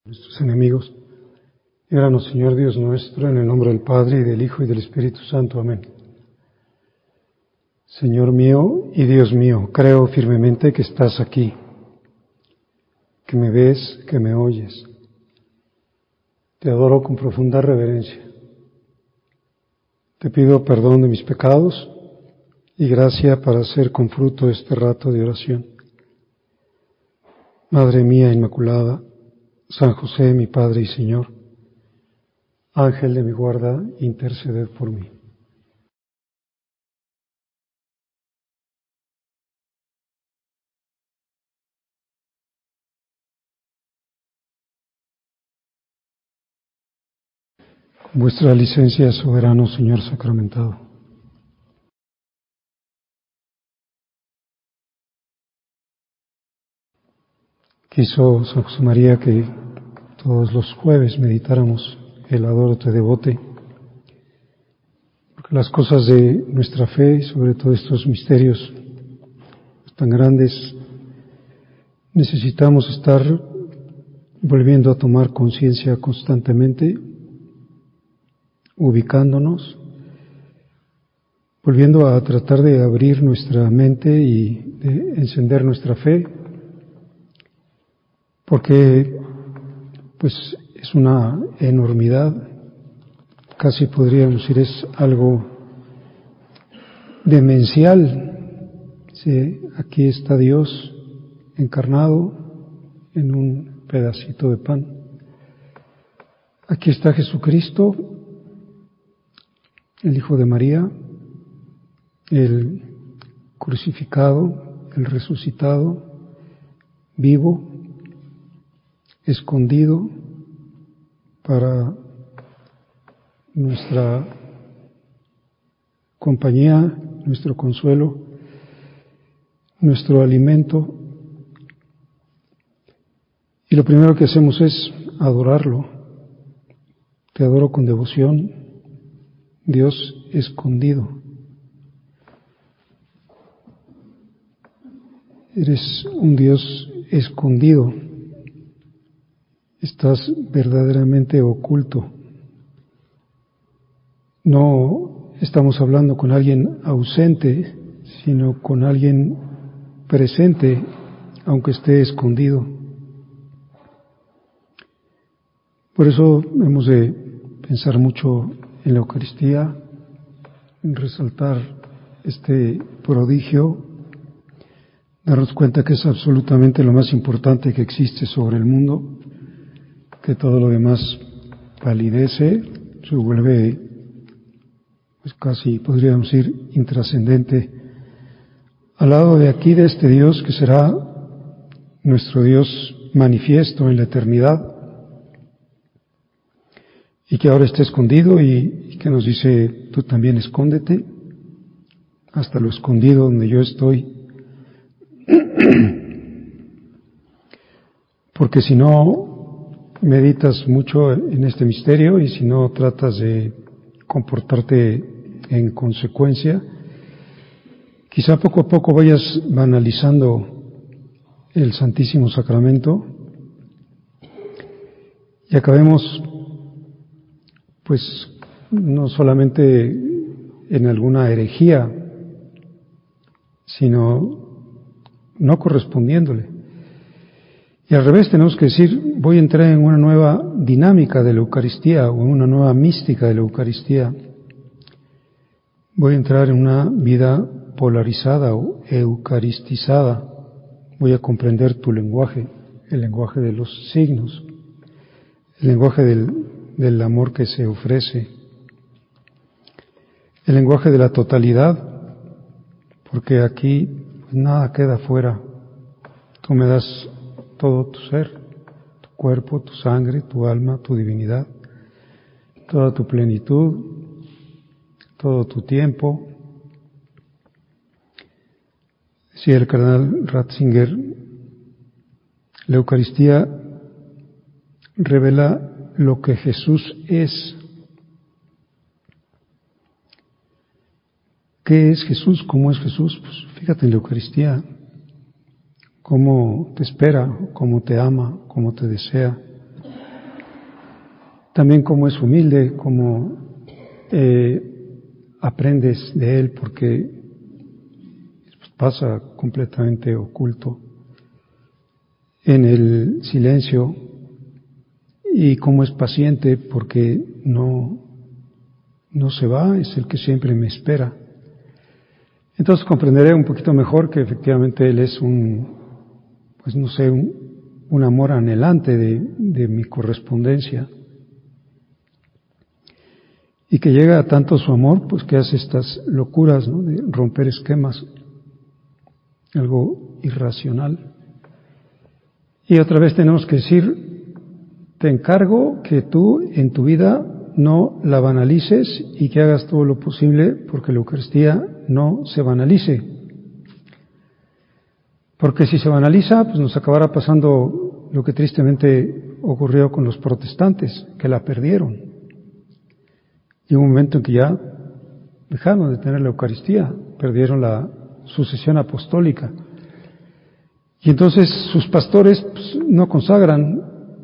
Nuestros enemigos. Líbranos, Señor Dios nuestro, en el nombre del Padre, y del Hijo, y del Espíritu Santo. Amén. Señor mío y Dios mío, creo firmemente que estás aquí, que me ves, que me oyes. Te adoro con profunda reverencia. Te pido perdón de mis pecados y gracia para hacer con fruto este rato de oración. Madre mía Inmaculada, San José, mi Padre y Señor, Ángel de mi guarda, interceded por mí. Con vuestra licencia, soberano Señor sacramentado. Quiso San José María que todos los jueves meditáramos el Adoro te devote, porque las cosas de nuestra fe, y sobre todo estos misterios tan grandes, necesitamos estar volviendo a tomar conciencia constantemente, ubicándonos, volviendo a tratar de abrir nuestra mente y de encender nuestra fe, porque pues es una enormidad, casi podríamos decir es algo demencial. Sí, aquí está Dios encarnado en un pedacito de pan. Aquí está Jesucristo, el Hijo de María, el crucificado, el resucitado, vivo, escondido para nuestra compañía, nuestro consuelo, nuestro alimento. Y lo primero que hacemos es adorarlo. Te adoro con devoción, Dios escondido. Eres un Dios escondido. Estás verdaderamente oculto. No estamos hablando con alguien ausente, sino con alguien presente, aunque esté escondido. Por eso hemos de pensar mucho en la Eucaristía, en resaltar este prodigio, darnos cuenta que es absolutamente lo más importante que existe sobre el mundo, que todo lo demás palidece, se vuelve pues casi podríamos decir intrascendente al lado de aquí de este Dios que será nuestro Dios manifiesto en la eternidad y que ahora está escondido y que nos dice: tú también escóndete hasta lo escondido donde yo estoy, porque si no meditas mucho en este misterio y si no tratas de comportarte en consecuencia, quizá poco a poco vayas banalizando el Santísimo Sacramento y acabemos pues no solamente en alguna herejía, sino no correspondiéndole. Y al revés tenemos que decir: voy a entrar en una nueva dinámica de la Eucaristía o en una nueva mística de la Eucaristía. Voy a entrar en una vida polarizada o eucaristizada. Voy a comprender tu lenguaje, el lenguaje de los signos, el lenguaje del amor que se ofrece, el lenguaje de la totalidad, porque aquí pues, nada queda fuera. Tú me das todo tu ser, tu cuerpo, tu sangre, tu alma, tu divinidad, toda tu plenitud, todo tu tiempo. Decía el cardenal Ratzinger: la Eucaristía revela lo que Jesús es. ¿Qué es Jesús? ¿Cómo es Jesús? Pues fíjate en la Eucaristía, cómo te espera, cómo te ama, cómo te desea, también cómo es humilde, cómo aprendes de él, porque pasa completamente oculto en el silencio, y cómo es paciente porque no se va, es el que siempre me espera. Entonces comprenderé un poquito mejor que efectivamente él es un amor anhelante de mi correspondencia, y que llega a tanto su amor, pues que hace estas locuras, ¿no?, de romper esquemas, algo irracional. Y otra vez tenemos que decir, te encargo que tú en tu vida no la banalices y que hagas todo lo posible porque la Eucaristía no se banalice. Porque si se banaliza, pues nos acabará pasando lo que tristemente ocurrió con los protestantes, que la perdieron. Llegó un momento en que ya dejaron de tener la Eucaristía, perdieron la sucesión apostólica. Y entonces sus pastores pues, no consagran.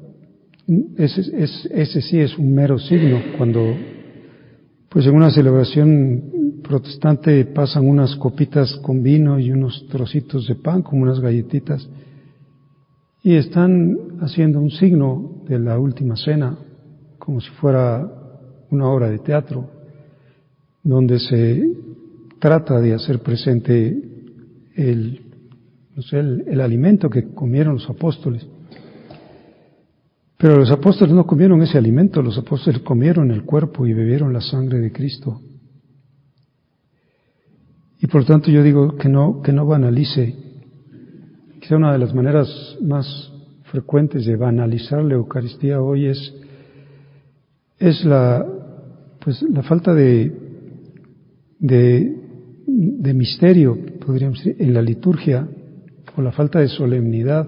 Ese sí es un mero signo, cuando pues en una celebración protestante pasan unas copitas con vino y unos trocitos de pan, como unas galletitas, y están haciendo un signo de la última cena, como si fuera una obra de teatro, donde se trata de hacer presente el alimento que comieron los apóstoles. Pero los apóstoles no comieron ese alimento, los apóstoles comieron el cuerpo y bebieron la sangre de Cristo. Y por tanto yo digo que no banalice. Quizá una de las maneras más frecuentes de banalizar la Eucaristía hoy es la falta de misterio, podríamos decir, en la liturgia, o la falta de solemnidad.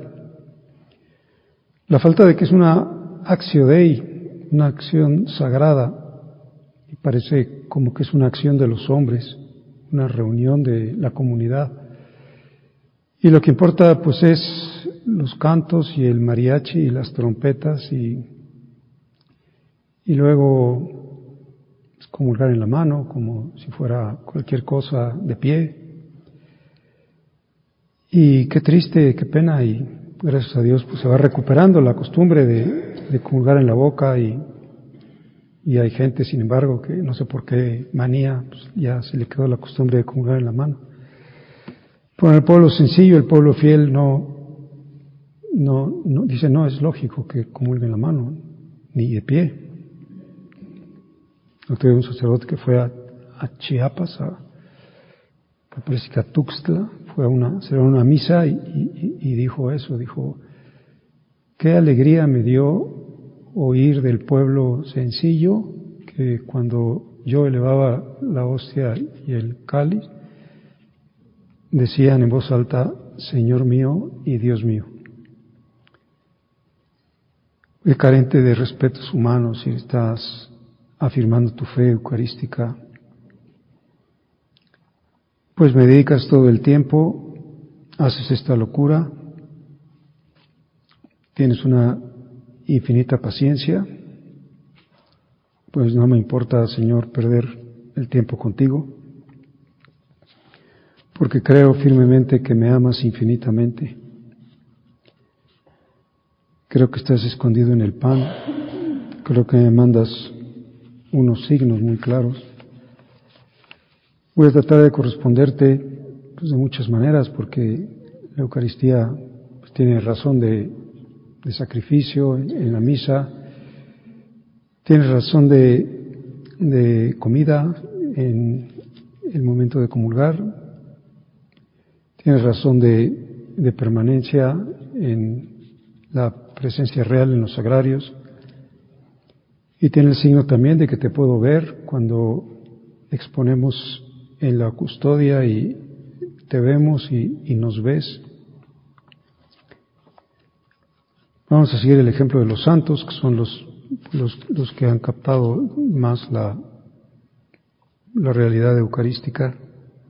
La falta de que es una actio Dei, una acción sagrada, y parece como que es una acción de los hombres, una reunión de la comunidad. Y lo que importa pues es los cantos y el mariachi y las trompetas y luego pues, comulgar en la mano como si fuera cualquier cosa de pie. Y qué triste, qué pena, y gracias a Dios pues se va recuperando la costumbre de comulgar en la boca, y hay gente, sin embargo, que no sé por qué manía, pues ya se le quedó la costumbre de comulgar en la mano. Pero en el pueblo sencillo, el pueblo fiel no dice, no es lógico que comulgue en la mano, ni de pie. Yo tuve un sacerdote que fue a Chiapas, parece que a Tuxtla, fue a una misa y dijo eso, dijo, qué alegría me dio oír del pueblo sencillo que cuando yo elevaba la hostia y el cáliz, decían en voz alta, Señor mío y Dios mío. Es carente de respetos humanos si estás afirmando tu fe eucarística. Pues me dedicas todo el tiempo, haces esta locura, tienes una infinita paciencia, pues no me importa, Señor, perder el tiempo contigo, porque creo firmemente que me amas infinitamente. Creo que estás escondido en el pan, creo que me mandas unos signos muy claros. Voy a tratar de corresponderte pues, de muchas maneras, porque la Eucaristía pues, tiene razón de sacrificio en la misa, tiene razón de comida en el momento de comulgar, tiene razón de permanencia en la presencia real en los sagrarios, y tiene el signo también de que te puedo ver cuando exponemos en la custodia y te vemos y nos ves. Vamos a seguir el ejemplo de los santos, que son los que han captado más la realidad eucarística.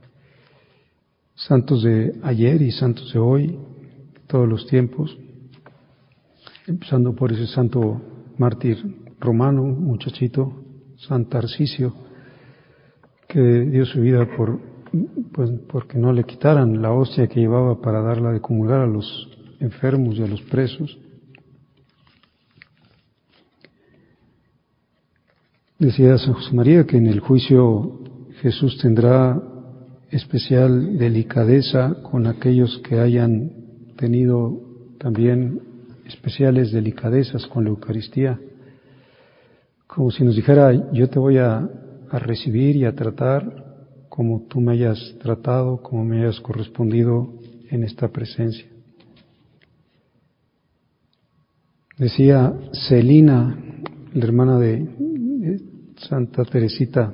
Santos de ayer y santos de hoy, todos los tiempos, empezando por ese santo mártir romano, un muchachito, San Tarcisio, que dio su vida porque no le quitaran la hostia que llevaba para darla de comulgar a los enfermos y a los presos. Decía San José María que en el juicio Jesús tendrá especial delicadeza con aquellos que hayan tenido también especiales delicadezas con la Eucaristía, como si nos dijera: yo te voy a recibir y a tratar como tú me hayas tratado, como me hayas correspondido en esta presencia. Decía Celina, la hermana de Santa Teresita: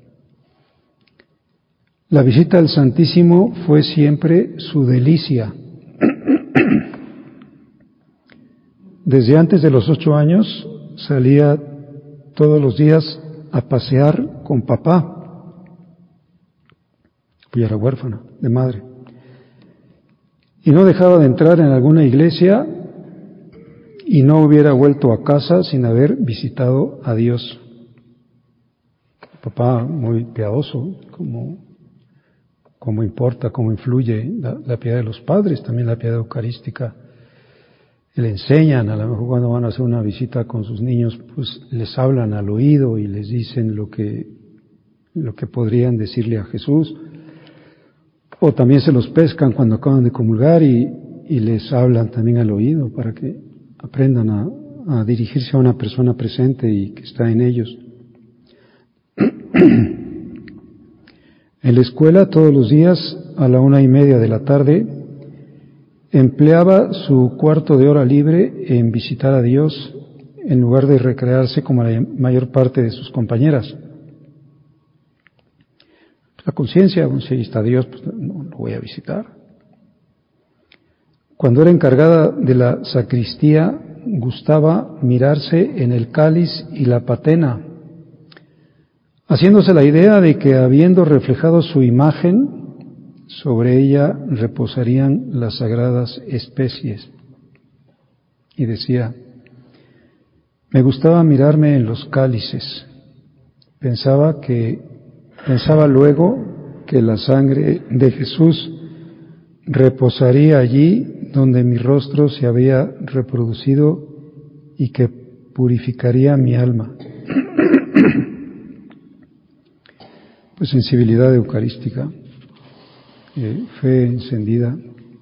la visita al Santísimo fue siempre su delicia. Desde antes de los 8 años salía todos los días a pasear con papá, pues era huérfana de madre, y no dejaba de entrar en alguna iglesia y no hubiera vuelto a casa sin haber visitado a Dios. Papá muy piadoso, como importa, cómo influye la piedad de los padres, también la piedad eucarística. Le enseñan, a lo mejor cuando van a hacer una visita con sus niños, pues les hablan al oído y les dicen lo que podrían decirle a Jesús, o también se los pescan cuando acaban de comulgar y les hablan también al oído para que aprendan a dirigirse a una persona presente y que está en ellos. En la escuela, todos los días a la 1:30 de la tarde, empleaba su cuarto de hora libre en visitar a Dios en lugar de recrearse como la mayor parte de sus compañeras. La conciencia, si ahí está Dios, pues no lo voy a visitar. Cuando era encargada de la sacristía, gustaba mirarse en el cáliz y la patena, haciéndose la idea de que habiendo reflejado su imagen, sobre ella reposarían las sagradas especies. Y decía: me gustaba mirarme en los cálices. Pensaba luego que la sangre de Jesús reposaría allí donde mi rostro se había reproducido y que purificaría mi alma. Pues sensibilidad eucarística. Fe encendida.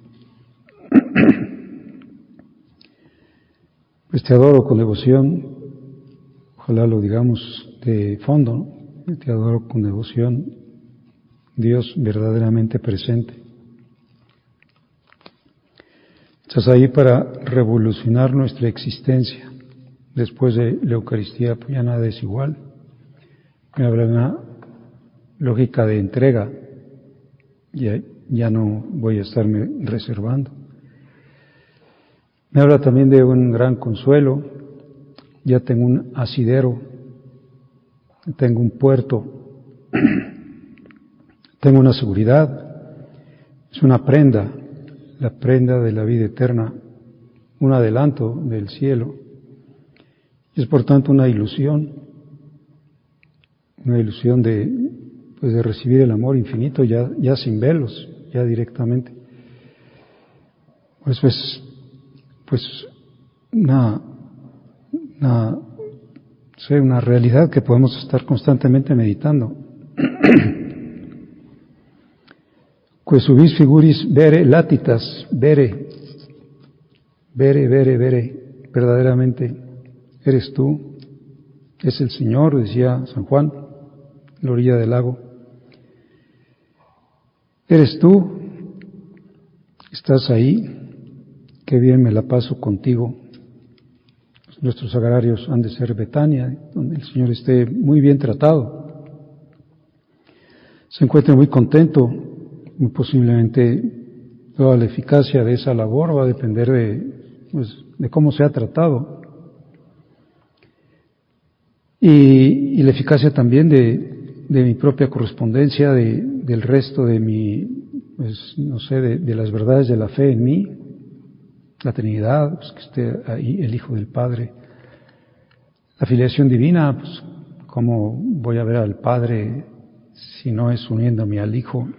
Pues te adoro con devoción, ojalá lo digamos de fondo, ¿no? Te adoro con devoción, Dios verdaderamente presente. Estás ahí para revolucionar nuestra existencia. Después de la Eucaristía, pues ya nada es igual. Me habla de una lógica de entrega. Ya no voy a estarme reservando. Me habla también de un gran consuelo. Ya tengo un asidero, tengo un puerto, tengo una seguridad. Es una prenda, la prenda de la vida eterna, un adelanto del cielo. Es por tanto una ilusión de recibir el amor infinito ya sin velos, ya directamente. Pues una realidad que podemos estar constantemente meditando. Que subis figuris vere latitas, vere, verdaderamente eres tú, es el Señor, decía San Juan, en la orilla del lago. Eres tú, estás ahí, qué bien me la paso contigo. Nuestros agrarios han de ser Betania, donde el Señor esté muy bien tratado. Se encuentre muy contento, muy posiblemente toda la eficacia de esa labor va a depender de cómo se ha tratado. Y la eficacia también de mi propia correspondencia, del resto de de las verdades de la fe en mí, la Trinidad, pues que esté ahí el Hijo del Padre, La filiación divina, pues, ¿cómo voy a ver al Padre si no es uniéndome al Hijo?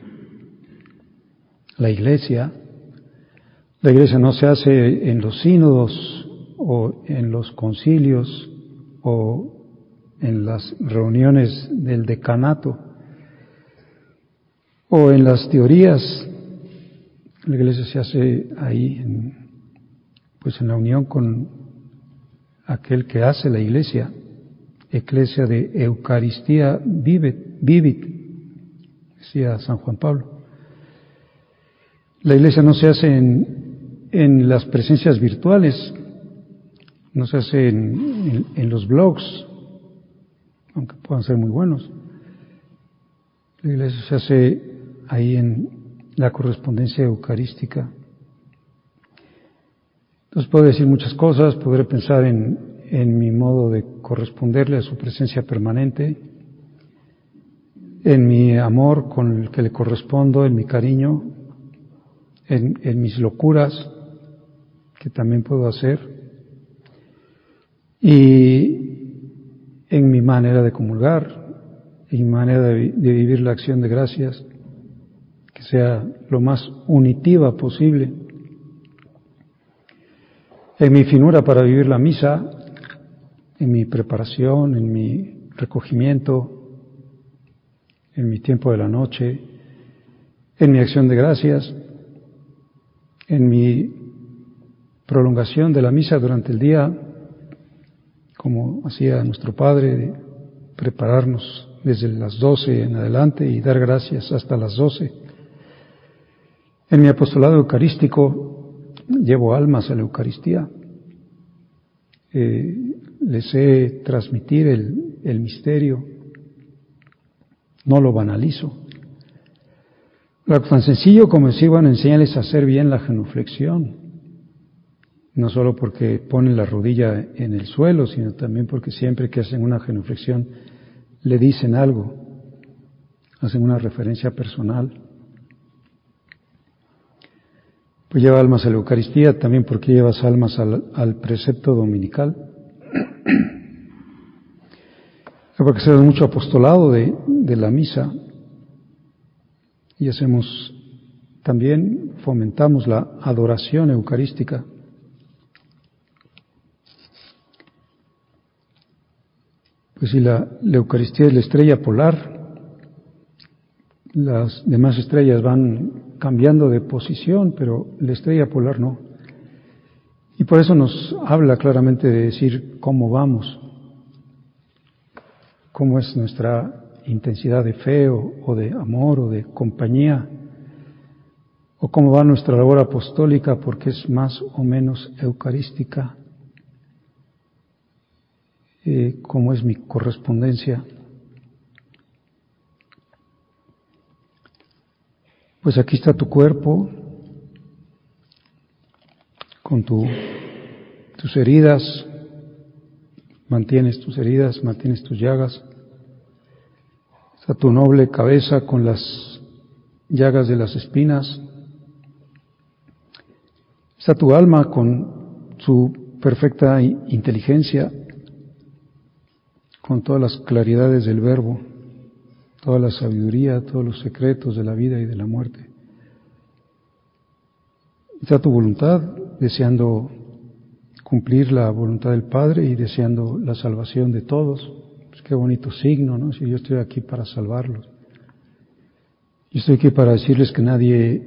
La Iglesia no se hace en los sínodos o en los concilios o en las reuniones del decanato o en las teorías. La Iglesia se hace ahí, en la unión con aquel que hace la Iglesia, Eclesia de Eucaristía vivit, decía San Juan Pablo. La Iglesia no se hace en las presencias virtuales, no se hace en los blogs, aunque puedan ser muy buenos. La Iglesia se hace ahí en la correspondencia eucarística. Entonces puedo decir muchas cosas, podré pensar en mi modo de corresponderle a su presencia permanente, en mi amor con el que le correspondo, en mi cariño, en mis locuras, que también puedo hacer, y en mi manera de comulgar, en mi manera de vivir la acción de gracias, que sea lo más unitiva posible, en mi finura para vivir la misa, en mi preparación, en mi recogimiento, en mi tiempo de la noche, en mi acción de gracias, en mi prolongación de la misa durante el día, como hacía nuestro Padre, de prepararnos desde las 12 en adelante y dar gracias hasta las 12. En mi apostolado eucarístico llevo almas a la Eucaristía, les sé transmitir el misterio, no lo banalizo. Algo tan sencillo como decir, enséñales a hacer bien la genuflexión, no solo porque ponen la rodilla en el suelo, sino también porque siempre que hacen una genuflexión le dicen algo, hacen una referencia personal. Pues lleva almas a la Eucaristía también porque llevas almas al precepto dominical. Porque hacemos mucho apostolado de la misa y fomentamos la adoración eucarística. Pues si la Eucaristía es la estrella polar, las demás estrellas van cambiando de posición, pero la estrella polar no. Y por eso nos habla claramente de decir cómo vamos, cómo es nuestra intensidad de fe o de amor o de compañía, o cómo va nuestra labor apostólica porque es más o menos eucarística, cómo es mi correspondencia. Pues aquí está tu cuerpo, con tus heridas, mantienes tus heridas, mantienes tus llagas. Está tu noble cabeza con las llagas de las espinas. Está tu alma con su perfecta inteligencia, con todas las claridades del verbo, toda la sabiduría, todos los secretos de la vida y de la muerte. Está tu voluntad deseando cumplir la voluntad del Padre y deseando la salvación de todos. Pues qué bonito signo, ¿no? Si yo estoy aquí para salvarlos. Yo estoy aquí para decirles que nadie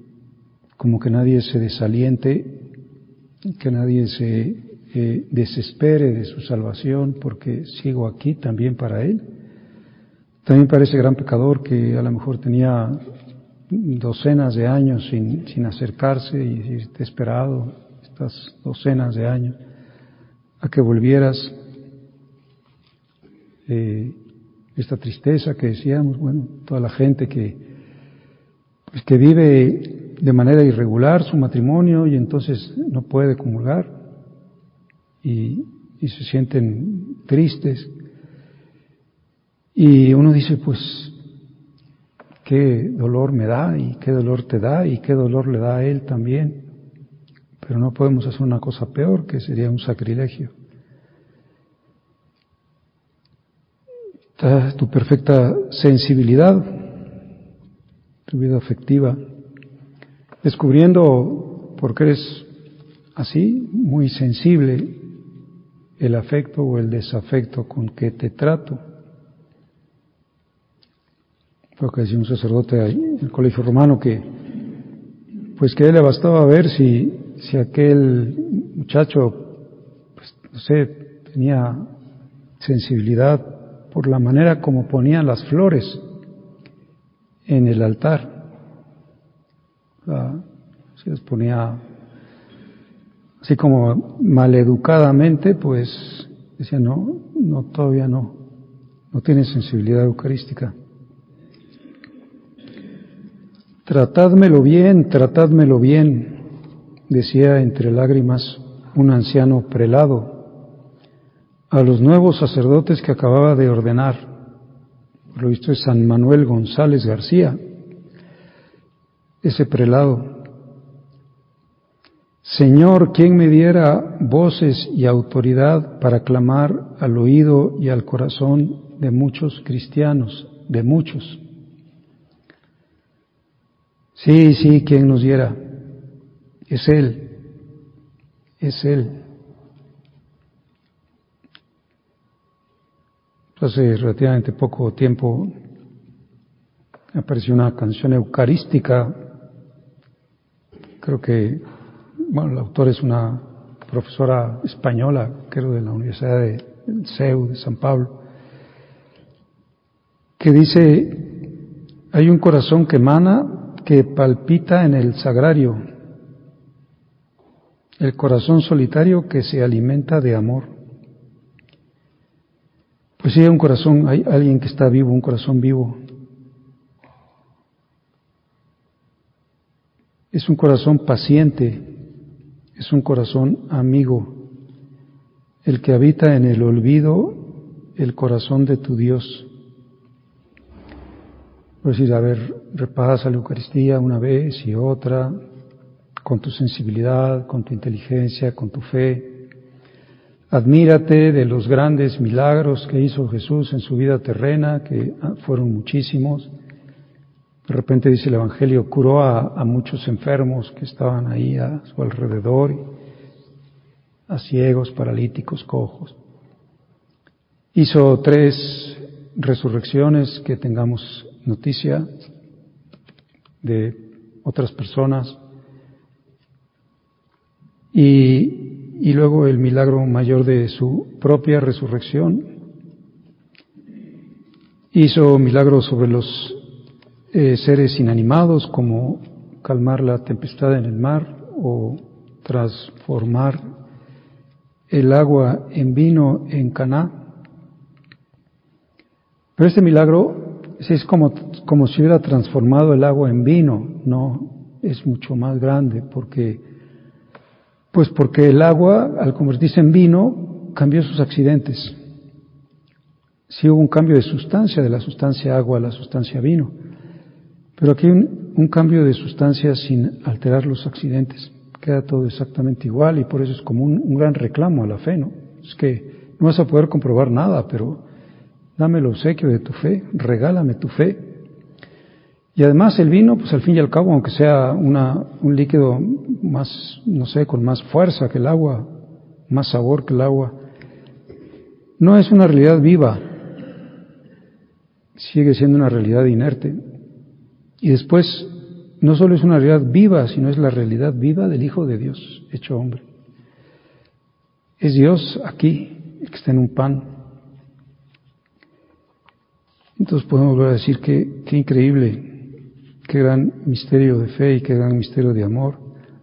se desaliente, que nadie se desespere de su salvación, porque sigo aquí también para Él. También para ese gran pecador que a lo mejor tenía docenas de años sin acercarse y te he esperado estas docenas de años a que volvieras. Esta tristeza que decíamos, toda la gente que vive de manera irregular su matrimonio y entonces no puede comulgar y se sienten tristes. Y uno dice, pues, qué dolor me da y qué dolor te da y qué dolor le da a él también. Pero no podemos hacer una cosa peor, que sería un sacrilegio. tu perfecta sensibilidad, tu vida afectiva, descubriendo, porque eres así, muy sensible, el afecto o el desafecto con que te trato. Creo que decía un sacerdote ahí en el colegio romano que a él le bastaba ver si aquel muchacho, pues no sé, tenía sensibilidad por la manera como ponían las flores en el altar. Se les ponía así como maleducadamente, pues decía, no, todavía no tiene sensibilidad eucarística. Tratádmelo bien, decía entre lágrimas un anciano prelado a los nuevos sacerdotes que acababa de ordenar. Por lo visto es San Manuel González García, ese prelado. Señor, ¿quién me diera voces y autoridad para clamar al oído y al corazón de muchos cristianos, de muchos? Sí, ¿quién nos diera? Es Él. Hace relativamente poco tiempo apareció una canción eucarística, creo que, la autora es una profesora española, creo de la Universidad de CEU, de San Pablo, que dice, hay un corazón que emana, que palpita en el sagrario, el corazón solitario que se alimenta de amor. Pues sí, hay un corazón, hay alguien que está vivo, un corazón vivo. Es un corazón paciente, es un corazón amigo, el que habita en el olvido, el corazón de tu Dios. Es decir, a ver, repasa la Eucaristía una vez y otra, con tu sensibilidad, con tu inteligencia, con tu fe. Admírate de los grandes milagros que hizo Jesús en su vida terrena, que fueron muchísimos. De repente dice el Evangelio, curó a muchos enfermos que estaban ahí a su alrededor, a ciegos, paralíticos, cojos. Hizo 3 resurrecciones, que tengamos noticia de otras personas. Y luego el milagro mayor de su propia resurrección. Hizo milagros sobre los seres inanimados, como calmar la tempestad en el mar o transformar el agua en vino en Caná. Pero este milagro es como si hubiera transformado el agua en vino, no, es mucho más grande, porque el agua, al convertirse en vino, cambió sus accidentes. Sí hubo un cambio de sustancia, de la sustancia agua a la sustancia vino, pero aquí hay un cambio de sustancia sin alterar los accidentes. Queda todo exactamente igual, y por eso es como un gran reclamo a la fe, ¿no? Es que no vas a poder comprobar nada, pero dame el obsequio de tu fe, regálame tu fe. Y además el vino, pues al fin y al cabo, aunque sea un líquido más, no sé, con más fuerza que el agua, más sabor que el agua, no es una realidad viva, sigue siendo una realidad inerte. Y después, no solo es una realidad viva, sino es la realidad viva del Hijo de Dios, hecho hombre. Es Dios aquí, que está en un pan. Entonces podemos volver a decir que qué increíble, qué gran misterio de fe y qué gran misterio de amor.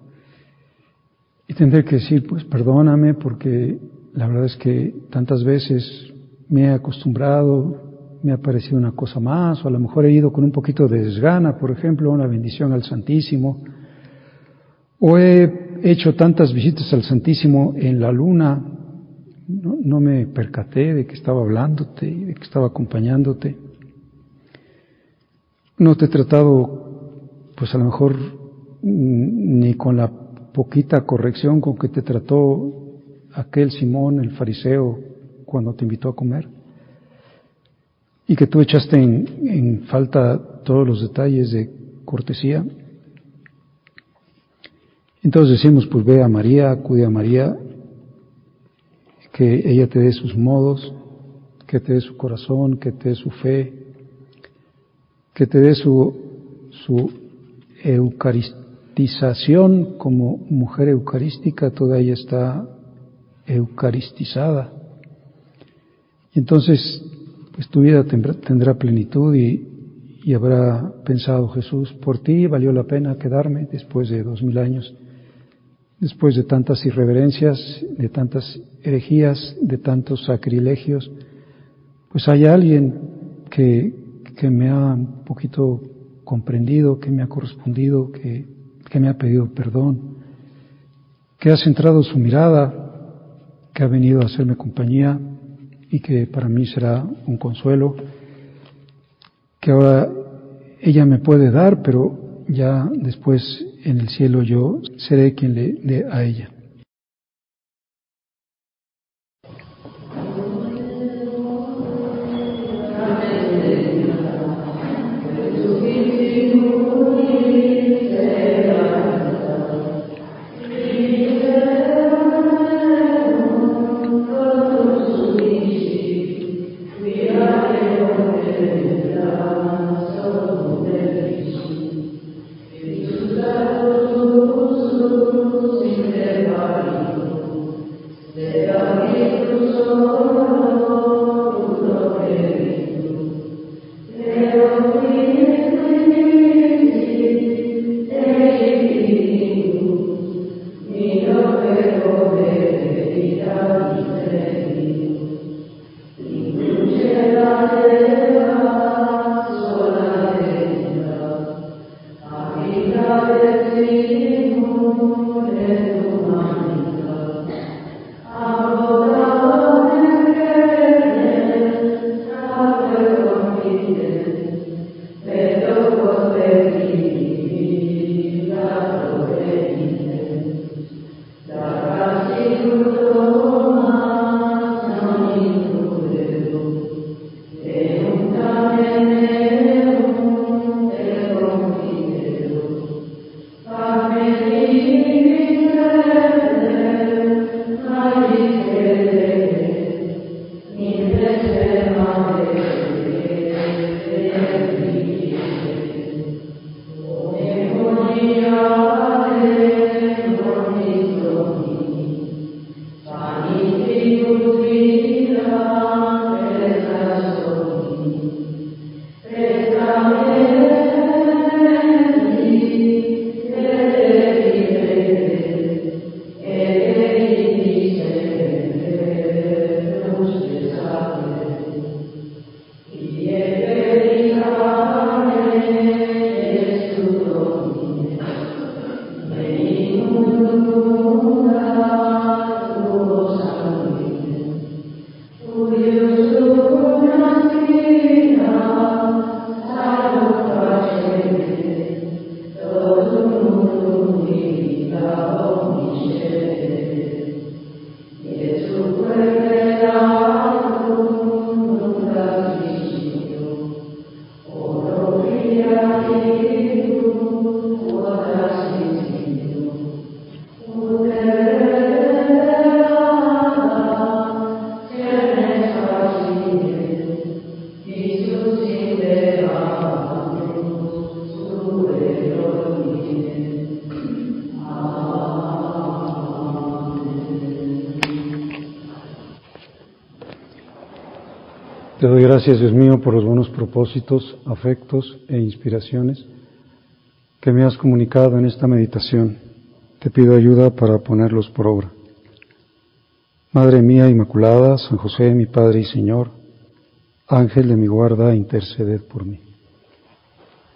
Y tendré que decir, pues perdóname, porque la verdad es que tantas veces me he acostumbrado, me ha parecido una cosa más, o a lo mejor he ido con un poquito de desgana, por ejemplo, una bendición al Santísimo, o he hecho tantas visitas al Santísimo en la luna, no me percaté de que estaba hablándote y de que estaba acompañándote. No te he tratado, pues a lo mejor, ni con la poquita corrección con que te trató aquel Simón, el fariseo, cuando te invitó a comer. y que tú echaste en falta todos los detalles de cortesía. Entonces decimos, pues ve a María, acude a María, que ella te dé sus modos, que te dé su corazón, que te dé su fe, que te dé su eucaristización como mujer eucarística. Toda ella está eucaristizada. Y entonces, pues tu vida tendrá plenitud y habrá pensado Jesús, por ti valió la pena quedarme después de 2000 años, después de tantas irreverencias, de tantas herejías, de tantos sacrilegios. Pues hay alguien que me ha un poquito comprendido, que me ha correspondido, que me ha pedido perdón, que ha centrado su mirada, que ha venido a hacerme compañía y que para mí será un consuelo, que ahora ella me puede dar, pero ya después en el cielo yo seré quien le dé a ella. Te doy gracias, Dios mío, por los buenos propósitos, afectos e inspiraciones que me has comunicado en esta meditación. Te pido ayuda para ponerlos por obra. Madre mía Inmaculada, San José, mi Padre y Señor, Ángel de mi guarda, interceded por mí.